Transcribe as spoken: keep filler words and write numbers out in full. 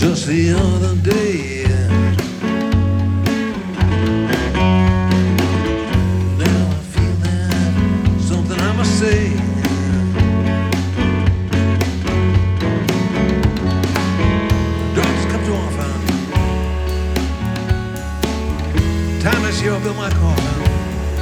just the other day. Now I feel that something I must say. Dogs come to our found. Time is here, build my coffin.